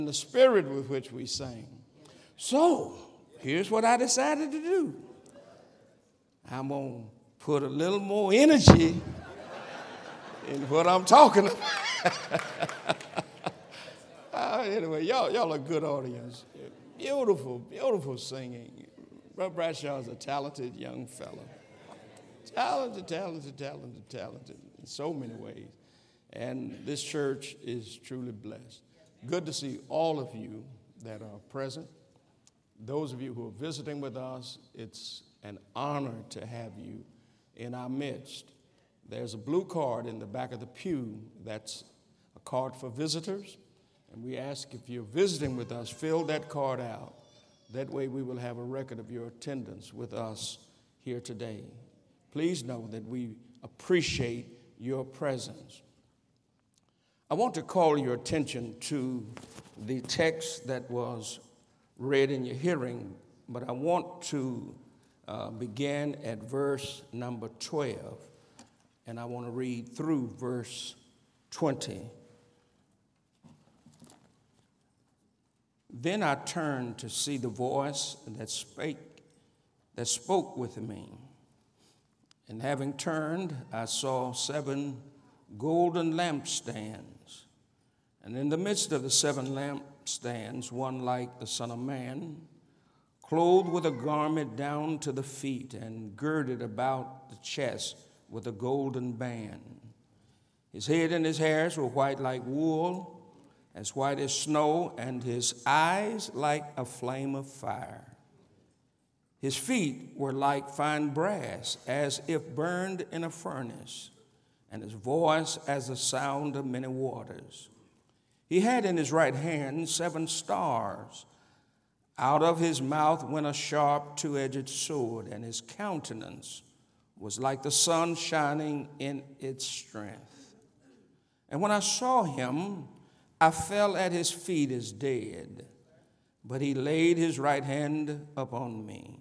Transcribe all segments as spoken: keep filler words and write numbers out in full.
the spirit with which we sang. So, here's what I decided to do. I'm going to put a little more energy in what I'm talking about. uh, anyway, y'all, y'all are a good audience. Beautiful, beautiful singing. Brother Bradshaw is a talented young fellow. Talented, talented, talented, talented in so many ways. And this church is truly blessed. Good to see all of you that are present. Those of you who are visiting with us, it's an honor to have you in our midst. There's a blue card in the back of the pew. That's a card for visitors. And we ask if you're visiting with us, fill that card out. That way we will have a record of your attendance with us here today. Please know that we appreciate your presence. I want to call your attention to the text that was read in your hearing, but I want to uh, begin at verse number twelve, and I want to read through verse twenty. Then I turned to see the voice that spake, that spoke with me. And having turned, I saw seven golden lampstands. And in the midst of the seven lampstands, one like the Son of Man, clothed with a garment down to the feet and girded about the chest with a golden band. His head and his hairs were white like wool, as white as snow, and his eyes like a flame of fire. His feet were like fine brass, as if burned in a furnace, and his voice as the sound of many waters. He had in his right hand seven stars. Out of his mouth went a sharp two-edged sword, and his countenance was like the sun shining in its strength. And when I saw him, I fell at his feet as dead, but he laid his right hand upon me,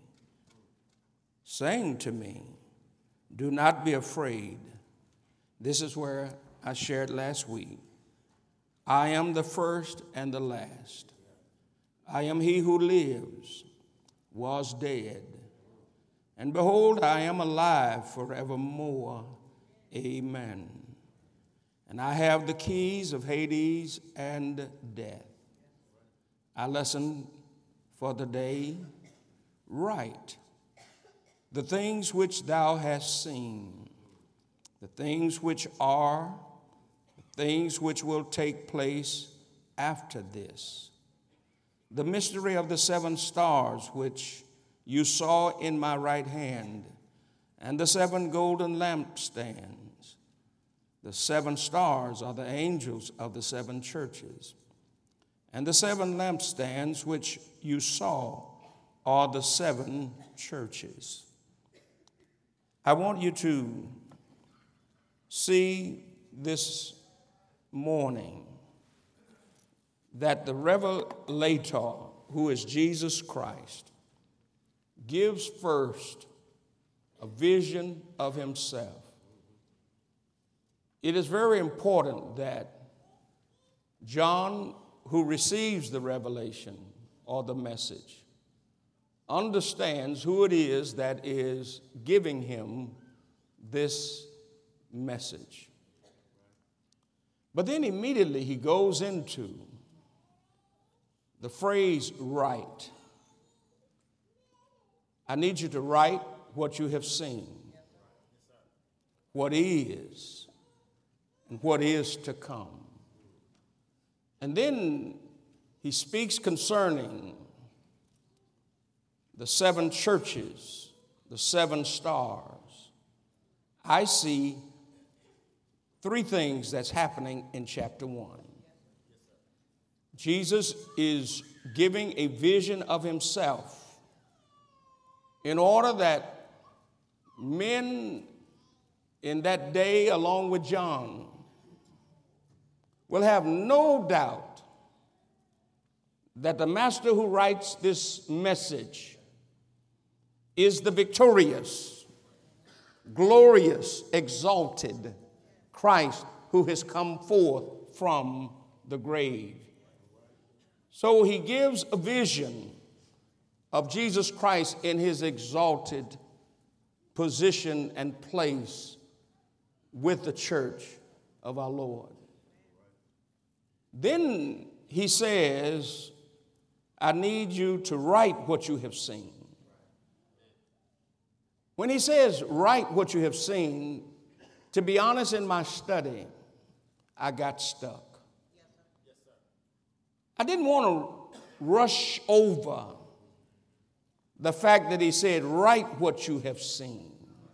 saying to me, "Do not be afraid." This is where I shared last week. I am the first and the last. I am he who lives, was dead, and behold, I am alive forevermore. Amen. And I have the keys of Hades and death. Our lesson for the day: write the things which thou hast seen, the things which are, the things which will take place after this. The mystery of the seven stars which you saw in my right hand, and the seven golden lampstands. The seven stars are the angels of the seven churches, and the seven lampstands which you saw are the seven churches. I want you to see this morning that the Revelator, who is Jesus Christ, gives first a vision of himself. It is very important that John, who receives the revelation or the message, understands who it is that is giving him this message. But then immediately he goes into the phrase write. I need you to write what you have seen, what is, and what is to come. And then he speaks concerning the seven churches, the seven stars. I see three things that's happening in chapter one. Jesus is giving a vision of himself in order that men in that day, along with John, will have no doubt that the master who writes this message is the victorious, glorious, exalted Christ who has come forth from the grave. So he gives a vision of Jesus Christ in his exalted position and place with the church of our Lord. Then he says, I need you to write what you have seen. When he says, write what you have seen, to be honest, in my study, I got stuck. I didn't want to rush over the fact that he said, write what you have seen.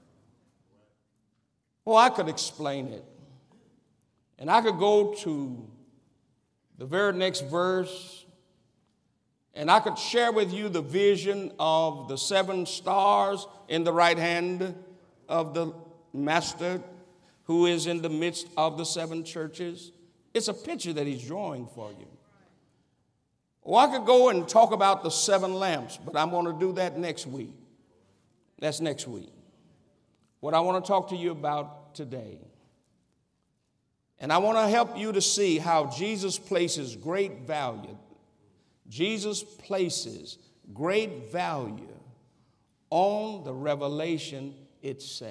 Well, I could explain it. And I could go to the very next verse, and I could share with you the vision of the seven stars in the right hand of the Master who is in the midst of the seven churches. It's a picture that he's drawing for you. Or I could go and talk about the seven lamps, but I'm going to do that next week. That's next week. What I want to talk to you about today. And I want to help you to see how Jesus places great value. Jesus places great value on the revelation itself.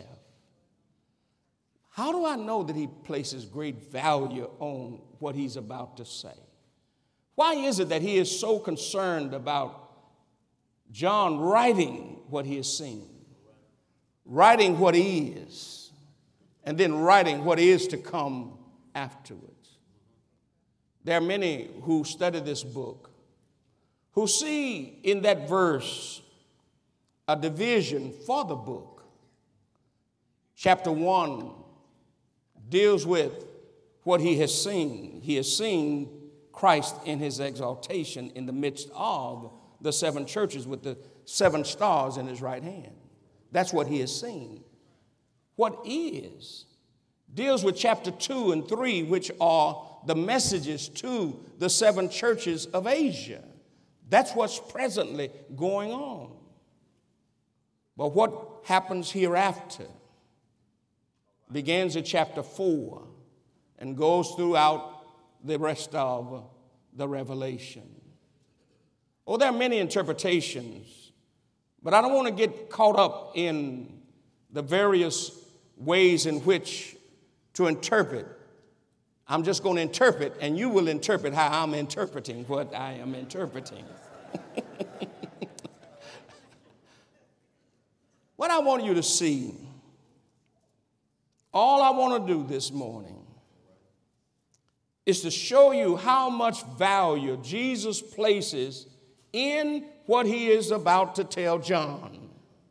How do I know that he places great value on what he's about to say? Why is it that he is so concerned about John writing what he has seen, writing what he is, and then writing what is to come afterwards? There are many who study this book who see in that verse a division for the book. Chapter one deals with what he has seen. He has seen Christ in his exaltation in the midst of the seven churches with the seven stars in his right hand. That's what he has seen. What is deals with chapter two and three, which are the messages to the seven churches of Asia. That's what's presently going on. But what happens hereafter begins at chapter four and goes throughout the rest of the Revelation. Oh, there are many interpretations, but I don't want to get caught up in the various ways in which to interpret. I'm just going to interpret, and you will interpret how I'm interpreting what I am interpreting. What I want you to see, all I want to do this morning is to show you how much value Jesus places in what he is about to tell John.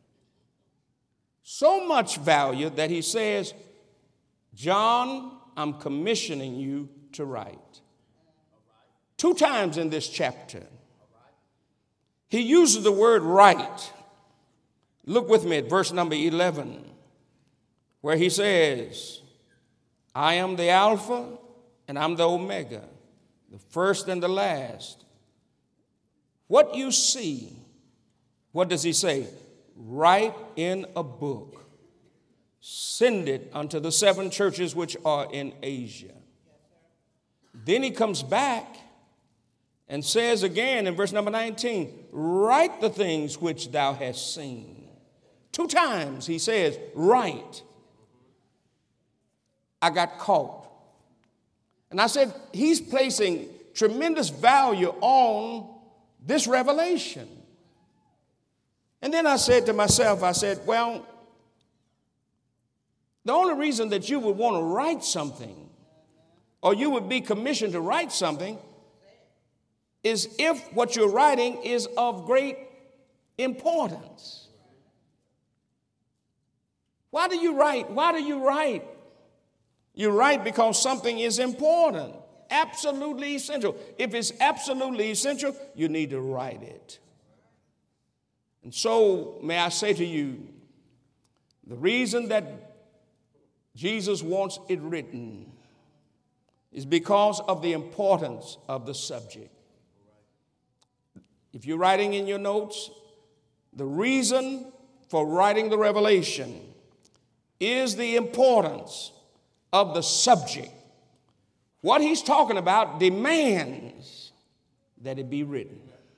So much value that he says, John, I'm commissioning you to write. Two times in this chapter, he uses the word write. Look with me at verse number eleven, where he says, I am the Alpha and I'm the Omega, the first and the last. What you see, what does he say? Write in a book. Send it unto the seven churches which are in Asia. Then he comes back and says again in verse number nineteen, write the things which thou hast seen. Two times he says, write. I got caught. And I said, he's placing tremendous value on this revelation. And then I said to myself, I said, well, the only reason that you would want to write something, or you would be commissioned to write something, is if what you're writing is of great importance. Why do you write? Why do you write? You write because something is important, absolutely essential. If it's absolutely essential, you need to write it. And so, may I say to you, the reason that Jesus wants it written is because of the importance of the subject. If you're writing in your notes, the reason for writing the revelation is the importance of the subject. What he's talking about demands that it be written.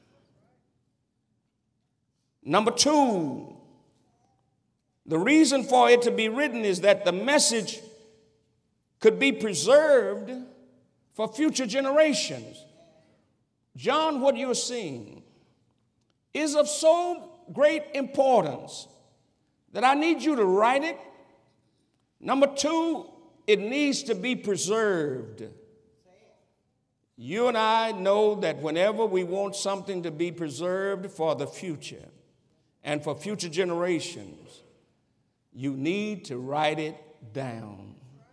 Number two, the reason for it to be written is that the message could be preserved for future generations. John, what you're seeing is of so great importance that I need you to write it. Number two, it needs to be preserved. You and I know that whenever we want something to be preserved for the future and for future generations, you need to write it down.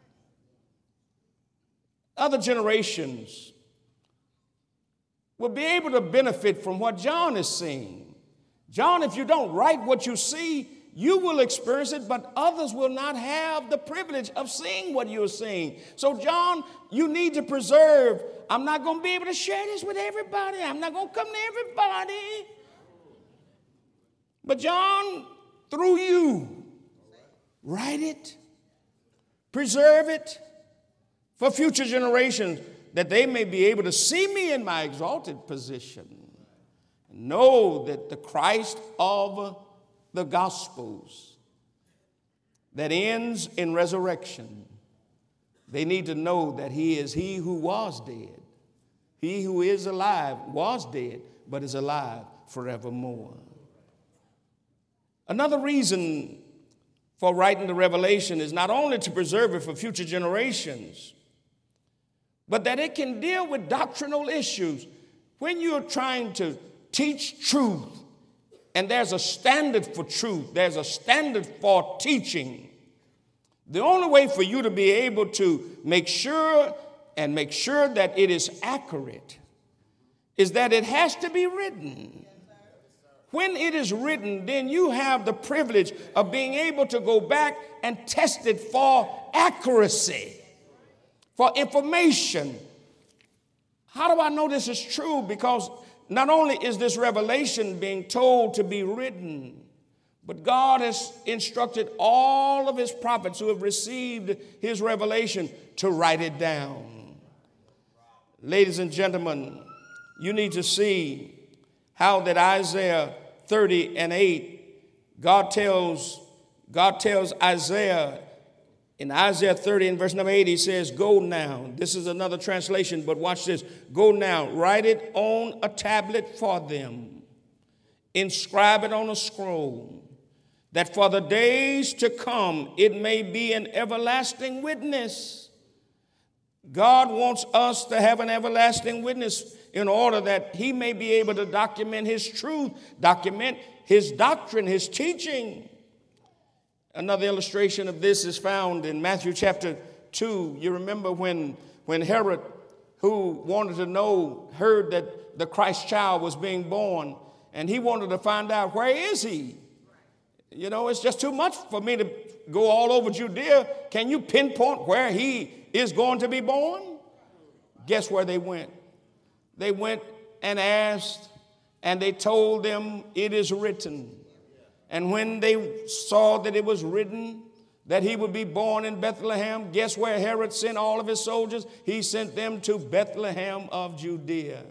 Other generations will be able to benefit from what John is seeing. John, if you don't write what you see, you will experience it, but others will not have the privilege of seeing what you're seeing. So, John, you need to preserve. I'm not going to be able to share this with everybody. I'm not going to come to everybody. But, John, through you, write it, preserve it for future generations, that they may be able to see me in my exalted position. Know that the Christ of the Gospels that ends in resurrection, they need to know that he is he who was dead. He who is alive was dead, but is alive forevermore. Another reason for writing the Revelation is not only to preserve it for future generations, but that it can deal with doctrinal issues. When you're trying to teach truth, and there's a standard for truth, there's a standard for teaching, the only way for you to be able to make sure and make sure that it is accurate is that it has to be written. When it is written, then you have the privilege of being able to go back and test it for accuracy, for information. How do I know this is true? Because not only is this revelation being told to be written, but God has instructed all of his prophets who have received his revelation to write it down. Ladies and gentlemen, you need to see how that Isaiah thirty and eight, God tells, God tells Isaiah, in Isaiah thirty and verse number eight, he says, go now. This is another translation, but watch this. Go now, write it on a tablet for them. Inscribe it on a scroll, that for the days to come it may be an everlasting witness. God wants us to have an everlasting witness in order that he may be able to document his truth, document his doctrine, his teaching. Another illustration of this is found in Matthew chapter two. You remember when, when Herod, who wanted to know, heard that the Christ child was being born, and he wanted to find out, where is he? You know, it's just too much for me to go all over Judea. Can you pinpoint where he is going to be born? Guess where they went? They went and asked, and they told them, it is written. And when they saw that it was written that he would be born in Bethlehem, guess where Herod sent all of his soldiers? He sent them to Bethlehem of Judea.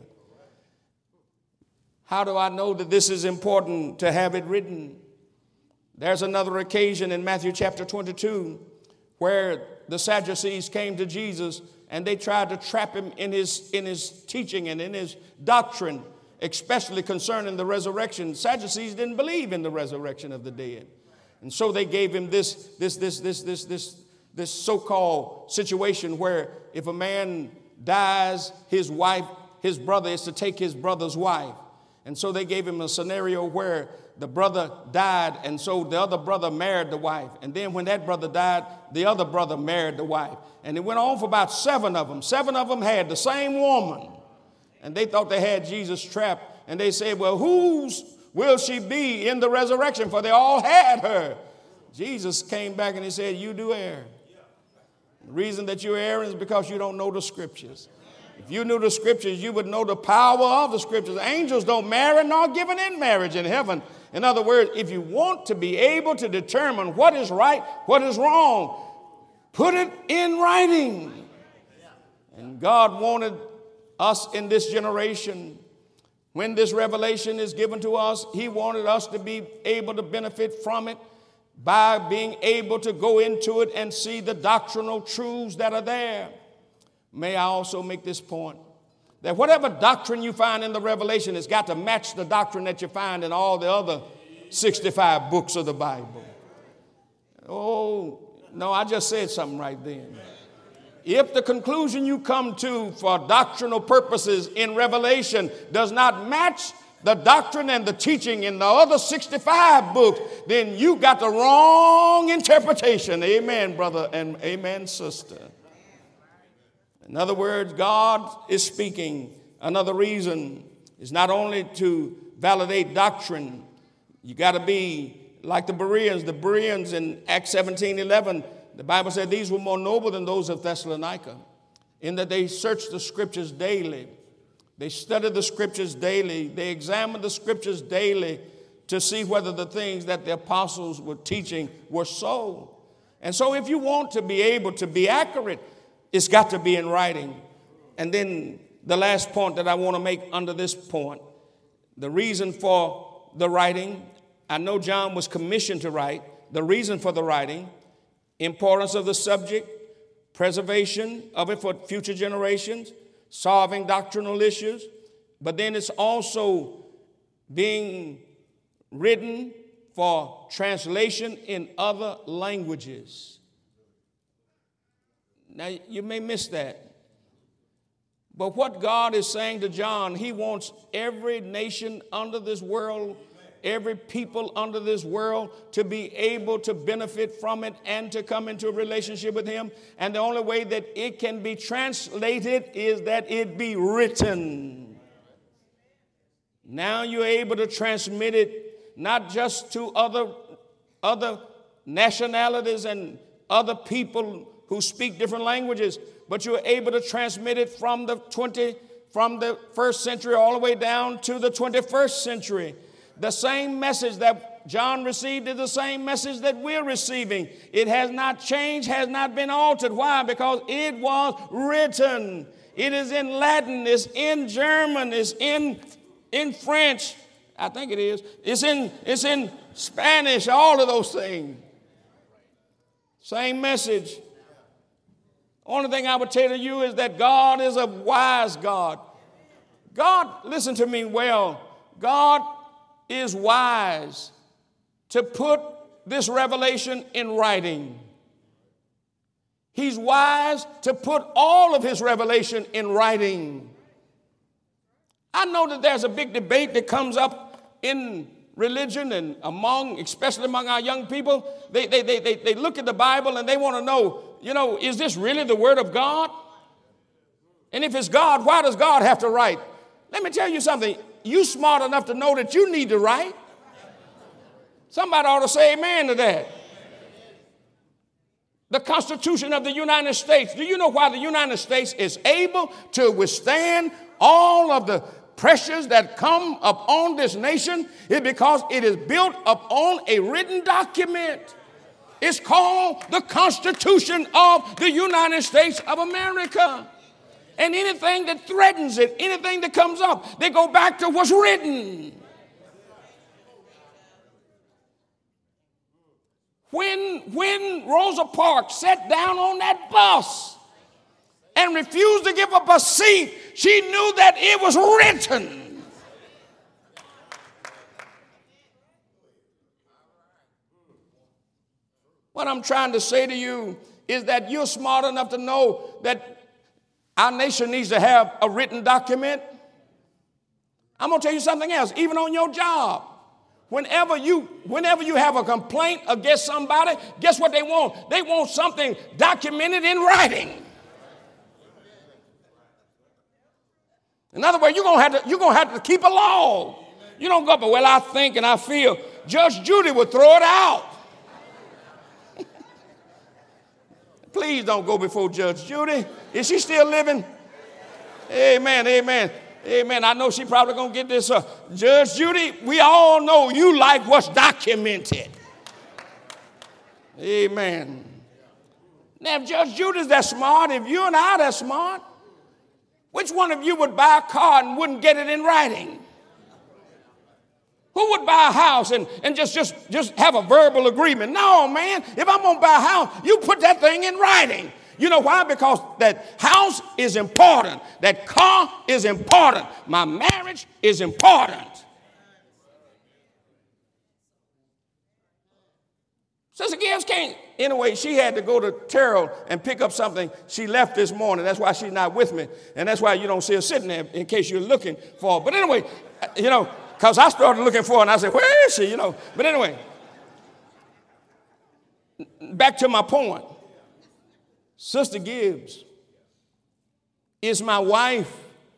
How do I know that this is important to have it written? There's another occasion in Matthew chapter twenty-two where the Sadducees came to Jesus and they tried to trap him in his, in his teaching and in his doctrine, especially concerning the resurrection. Sadducees didn't believe in the resurrection of the dead. And so they gave him this, this, this, this, this, this, this so-called situation where if a man dies, his wife, his brother is to take his brother's wife. And so they gave him a scenario where the brother died, and so the other brother married the wife. And then when that brother died, the other brother married the wife. And it went on for about seven of them. Seven of them had the same woman. And they thought they had Jesus trapped. And they said, well, whose will she be in the resurrection? For they all had her. Jesus came back and he said, you do err. The reason that you err is because you don't know the scriptures. If you knew the scriptures, you would know the power of the scriptures. Angels don't marry nor given in marriage in heaven. In other words, if you want to be able to determine what is right, what is wrong, put it in writing. And God wanted us in this generation When this revelation is given to us, he wanted us to be able to benefit from it by being able to go into it and see the doctrinal truths that are there. May I also make this point, that whatever doctrine you find in the revelation has got to match the doctrine that you find in all the other sixty-five books of the Bible. Oh, no, I just said something right then. If the conclusion you come to for doctrinal purposes in Revelation does not match the doctrine and the teaching in the other sixty-five books, then you got the wrong interpretation. Amen, brother, and amen, sister. In other words, God is speaking. Another reason is not only to validate doctrine. You got to be like the Bereans. The Bereans in Acts seventeen eleven, the Bible said these were more noble than those of Thessalonica, in that they searched the scriptures daily. They studied the scriptures daily. They examined the scriptures daily to see whether the things that the apostles were teaching were so. And so if you want to be able to be accurate, it's got to be in writing. And then the last point that I want to make under this point, the reason for the writing, I know John was commissioned to write. The reason for the writing, importance of the subject, preservation of it for future generations, solving doctrinal issues, but then it's also being written for translation in other languages. Now, you may miss that. But what God is saying to John, he wants every nation under this world, every people under this world to be able to benefit from it and to come into a relationship with him. And the only way that it can be translated is that it be written. Now you're able to transmit it not just to other, other nationalities and other people who speak different languages, but you're able to transmit it from the twenty, from the first century all the way down to the twenty-first century. The same message that John received is the same message that we're receiving. It has not changed, has not been altered. Why? Because it was written. It is in Latin, it's in German, it's in, in French, I think it is. It's in, it's in Spanish, all of those things. Same message. Only thing I would tell you is that God is a wise God. God, listen to me well, God is wise to put this revelation in writing. He's wise to put all of his revelation in writing. I know that there's a big debate that comes up in religion and among, especially among our young people. They, they, they, they, they look at the Bible and they want to know, you know, is this really the word of God? And if it's God, why does God have to write? Let me tell you something. You smart enough to know that you need to write. Somebody ought to say amen to that. The Constitution of the United States. Do you know why the United States is able to withstand all of the pressures that come upon this nation? It's because it is built upon a written document. It's called the Constitution of the United States of America. And anything that threatens it, anything that comes up, they go back to what's written. When, when Rosa Parks sat down on that bus and refused to give up a seat, she knew that it was written. What I'm trying to say to you is that you're smart enough to know that our nation needs to have a written document. I'm going to tell you something else. Even on your job, whenever you, whenever you have a complaint against somebody, guess what they want? They want something documented in writing. In other words, you're going to have to, you're going to have to keep a log. You don't go up, well, I think and I feel. Judge Judy would throw it out. Please don't go before Judge Judy. Is she still living? Amen, amen, amen. I know she probably going to get this. Uh, Judge Judy, we all know you like what's documented. Amen. Now, if Judge Judy's that smart, if you and I are that smart, which one of you would buy a car and wouldn't get it in writing? Who would buy a house and, and just, just, just have a verbal agreement? No, man. If I'm going to buy a house, you put that thing in writing. You know why? Because that house is important. That car is important. My marriage is important. Sister Gibbs can't. Anyway, she had to go to Terrell and pick up something she left this morning. That's why she's not with me. And that's why you don't see her sitting there in case you're looking for her. But anyway, you know, because I started looking for her and I said, where is she? You know. But anyway, back to my point. Sister Gibbs is my wife.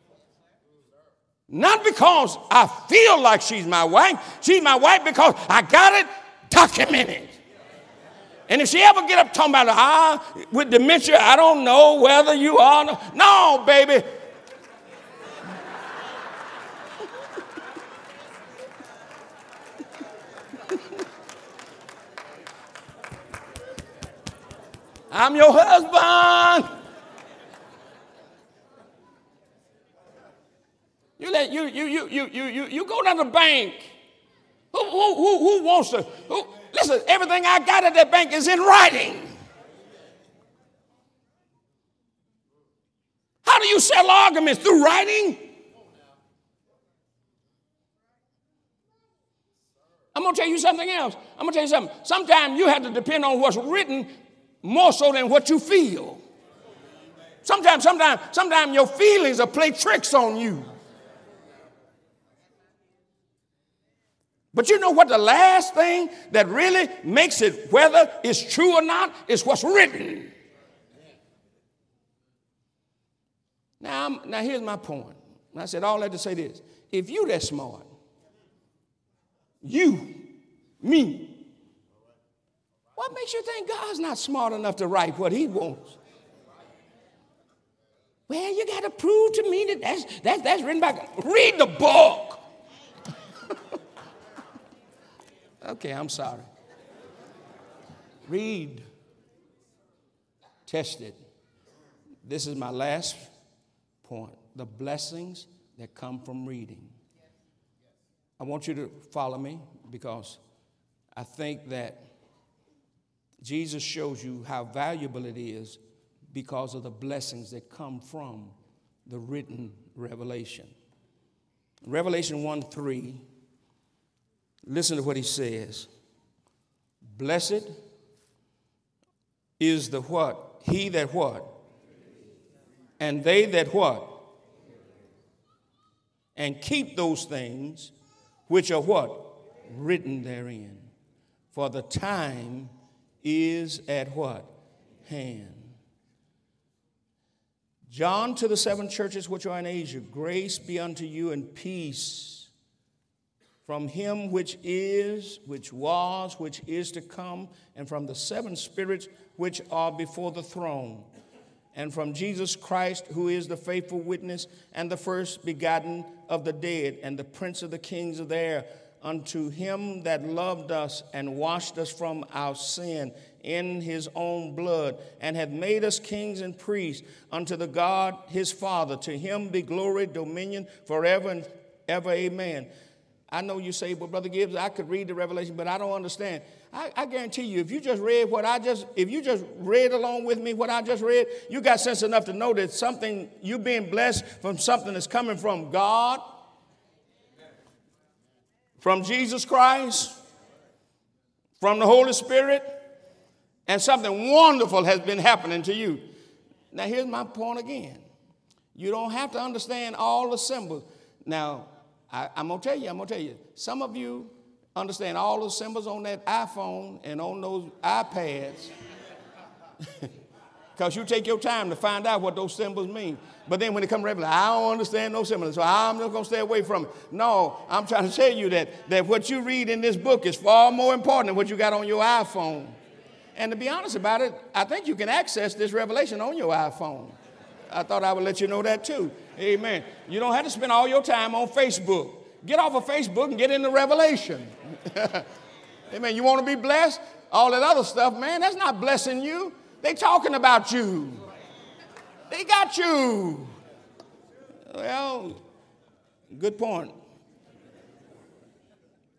Not because I feel like she's my wife. She's my wife because I got it documented. And if she ever get up talking about, ah, with dementia, I don't know whether you are. No, no baby. I'm your husband. You let you you you you you you you go down to the bank. Who who who who wants to? Who, listen, everything I got at that bank is in writing. How do you settle arguments? Through writing? I'm going to tell you something else. I'm going to tell you something. Sometimes you have to depend on what's written more so than what you feel. Sometimes, sometimes, sometimes your feelings will play tricks on you. But you know what the last thing that really makes it whether it's true or not is what's written. Now, I'm, now here's my point. And I said all that to say this. If you that smart, you, me, what makes you think God's not smart enough to write what he wants? Well, you got to prove to me that that's, that's, that's written by God. Read the book. Okay, I'm sorry. Read. Test it. This is my last point. The blessings that come from reading. I want you to follow me because I think that Jesus shows you how valuable it is because of the blessings that come from the written revelation. Revelation one three, listen to what he says. Blessed is the what? He that what? And they that what? And keep those things which are what? Written therein. For the time is at what? Hand. John to the seven churches which are in Asia, grace be unto you and peace from him which is, which was, which is to come, and from the seven spirits which are before the throne, and from Jesus Christ, who is the faithful witness and the first begotten of the dead, and the prince of the kings of the air, unto him that loved us and washed us from our sin in his own blood, and hath made us kings and priests unto the God his Father. To him be glory, dominion, forever and ever. Amen. I know you say, well, Brother Gibbs, I could read the Revelation, but I don't understand. I, I guarantee you, if you just read what I just, if you just read along with me what I just read, you got sense enough to know that something, you being blessed from something that's coming from God, from Jesus Christ, from the Holy Spirit, and something wonderful has been happening to you. Now, here's my point again. You don't have to understand all the symbols. Now, I, I'm going to tell you, I'm going to tell you, some of you understand all the symbols on that iPhone and on those iPads because you take your time to find out what those symbols mean. But then when it comes to Revelation, I don't understand those symbols, so I'm just going to stay away from it. No, I'm trying to tell you that, that what you read in this book is far more important than what you got on your iPhone. And to be honest about it, I think you can access this revelation on your iPhone. I thought I would let you know that too. Amen. You don't have to spend all your time on Facebook. Get off of Facebook and get into Revelation. Amen. You want to be blessed? All that other stuff, man, that's not blessing you. They talking about you. They got you. Well, good point.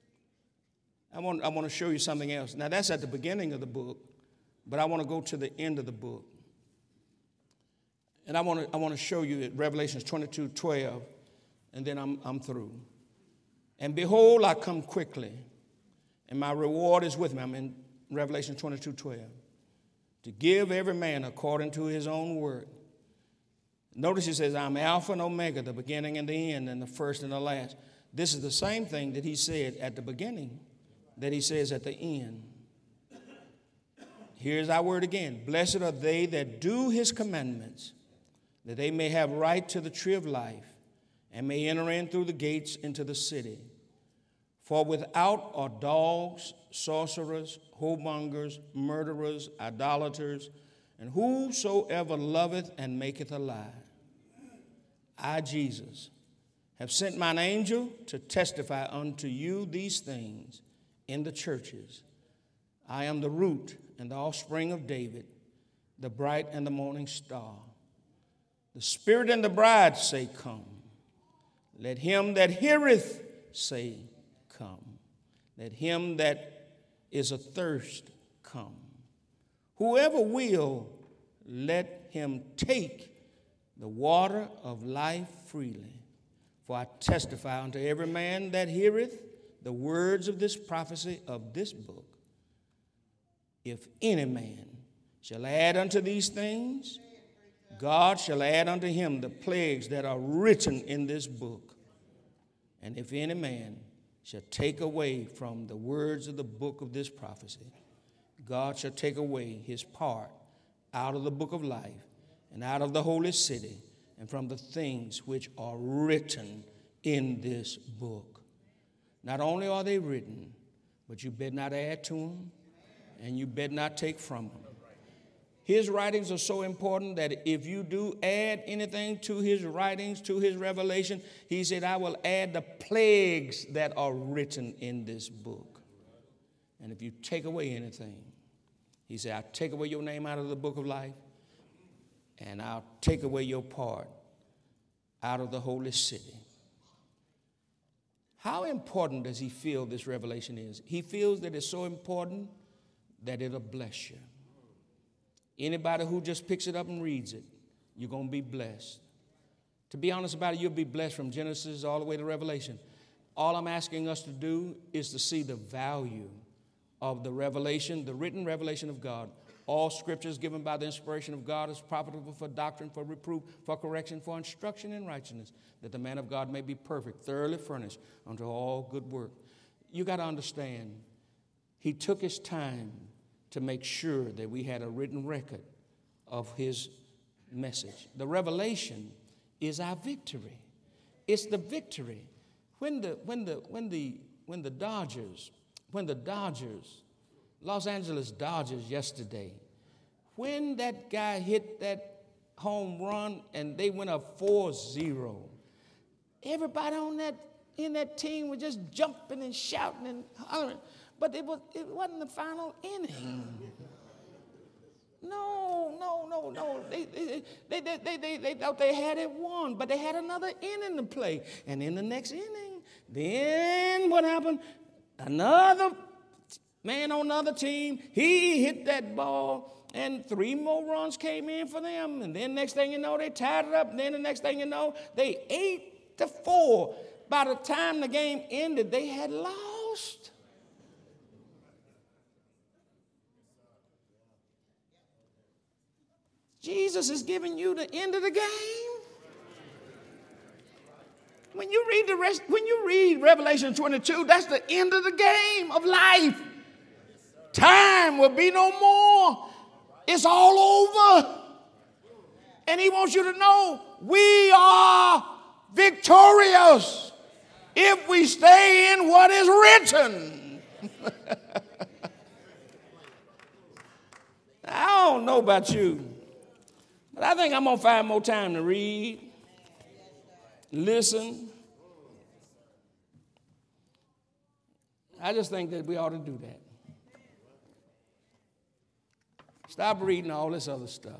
I want, I want to show you something else. Now, that's at the beginning of the book, but I want to go to the end of the book. And I want to, I want to show you Revelation twenty-two twelve, and then I'm, I'm through. And behold, I come quickly, and my reward is with me. I'm in Revelation twenty-two twelve. To give every man according to his own work. Notice he says, I'm Alpha and Omega, the beginning and the end, and the first and the last. This is the same thing that he said at the beginning that he says at the end. Here's our word again. Blessed are they that do his commandments, that they may have right to the tree of life, and may enter in through the gates into the city. For without are dogs, sorcerers, whoremongers, murderers, idolaters, and whosoever loveth and maketh a lie. I, Jesus, have sent mine angel to testify unto you these things in the churches. I am the root and the offspring of David, the bright and the morning star. The Spirit and the bride say, come. Let him that heareth say, come. Let him that is athirst come. Whoever will, let him take the water of life freely. For I testify unto every man that heareth the words of this prophecy of this book. If any man shall add unto these things, God shall add unto him the plagues that are written in this book. And if any man shall take away from the words of the book of this prophecy, God shall take away his part out of the book of life and out of the holy city and from the things which are written in this book. Not only are they written, but you better not add to them and you better not take from them. His writings are so important that if you do add anything to his writings, to his revelation, he said, I will add the plagues that are written in this book. And if you take away anything, he said, I'll take away your name out of the book of life, and I'll take away your part out of the holy city. How important does he feel this revelation is? He feels that it's so important that it'll bless you. Anybody who just picks it up and reads it, you're going to be blessed. To be honest about it, you'll be blessed from Genesis all the way to Revelation. All I'm asking us to do is to see the value of the revelation, the written revelation of God. All scriptures given by the inspiration of God is profitable for doctrine, for reproof, for correction, for instruction in righteousness, that the man of God may be perfect, thoroughly furnished unto all good work. You got to understand, he took his time to make sure that we had a written record of his message. The revelation is our victory. It's the victory. When the when the when the when the Dodgers, when the Dodgers, Los Angeles Dodgers yesterday, when that guy hit that home run and they went up four zero, everybody on that in that team was just jumping and shouting and hollering. But it, was, it wasn't the final inning. No, no, no, no. They, they, they, they, they, they, they thought they had it won, but they had another inning to play. And in the next inning, then what happened? Another man on another team, he hit that ball, and three more runs came in for them. And then next thing you know, they tied it up. And then the next thing you know, they eight to four. By the time the game ended, they had lost. Jesus is giving you the end of the game. When you read the rest, when you read Revelation twenty-two, that's the end of the game of life. Time will be no more. It's all over. And he wants you to know we are victorious if we stay in what is written. I don't know about you, but I think I'm going to find more time to read, listen. I just think that we ought to do that. Stop reading all this other stuff.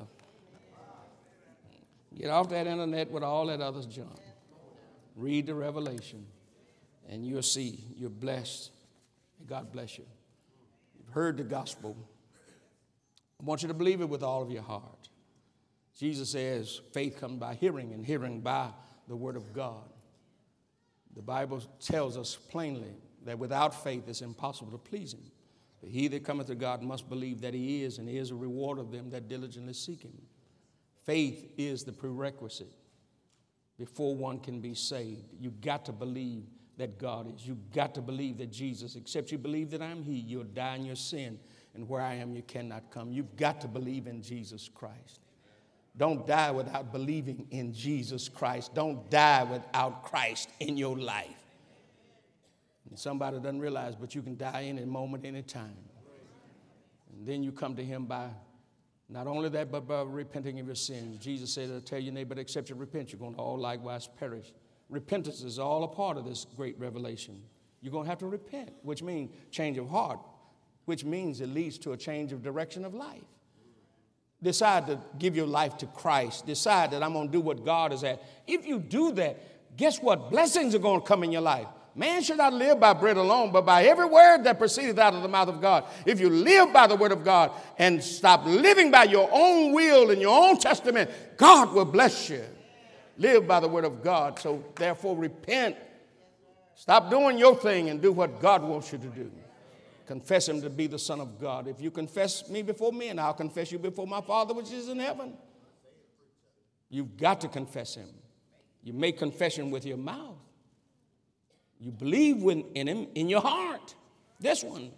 Get off that internet with all that other junk. Read the Revelation, and you'll see you're blessed God bless you. You've heard the gospel. I want you to believe it with all of your heart. Jesus says faith comes by hearing, and hearing by the word of God. The Bible tells us plainly that without faith it's impossible to please him. But he that cometh to God must believe that he is, and he is a reward of them that diligently seek him. Faith is the prerequisite before one can be saved. You've got to believe that God is. You've got to believe that Jesus, except you believe that I'm he, you'll die in your sin, and where I am you cannot come. You've got to believe in Jesus Christ. Don't die without believing in Jesus Christ. Don't die without Christ in your life. And somebody doesn't realize, but you can die any moment, any time. And then you come to him by not only that, but by repenting of your sins. Jesus said, I'll tell your neighbor, except you repent, you're going to all likewise perish. Repentance is all a part of this great revelation. You're going to have to repent, which means change of heart, which means it leads to a change of direction of life. Decide to give your life to Christ. Decide that I'm going to do what God is at. If you do that, guess what? Blessings are going to come in your life. Man should not live by bread alone, but by every word that proceedeth out of the mouth of God. If you live by the word of God and stop living by your own will and your own testament, God will bless you. Live by the word of God. So therefore repent. Stop doing your thing and do what God wants you to do. Confess him to be the Son of God. If you confess me before men, I'll confess you before my Father which is in heaven. You've got to confess him. You make confession with your mouth. You believe in him in your heart. This one.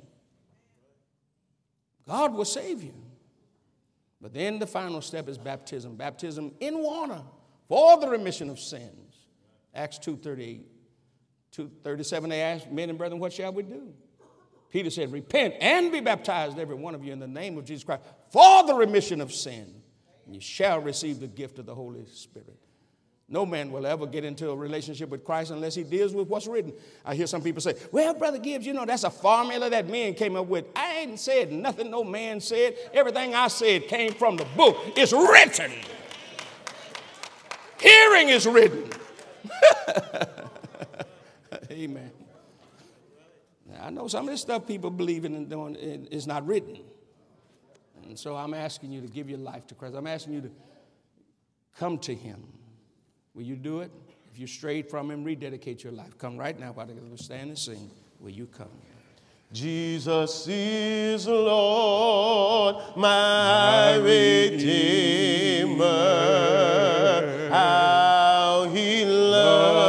God will save you. But then the final step is baptism. Baptism in water for the remission of sins. Acts two thirty-eight. two thirty-seven, they asked, men and brethren, what shall we do? Peter said, repent and be baptized, every one of you, in the name of Jesus Christ for the remission of sin. And you shall receive the gift of the Holy Spirit. No man will ever get into a relationship with Christ unless he deals with what's written. I hear some people say, well, Brother Gibbs, you know, that's a formula that men came up with. I ain't said nothing no man said. Everything I said came from the book. It's written. Hearing is written. Amen. Now, I know some of this stuff people believe in and doing is not written. And so I'm asking you to give your life to Christ. I'm asking you to come to him. Will you do it? If you strayed from him, rededicate your life. Come right now while we stand and sing. Will you come? Jesus is Lord, my Redeemer. How he loves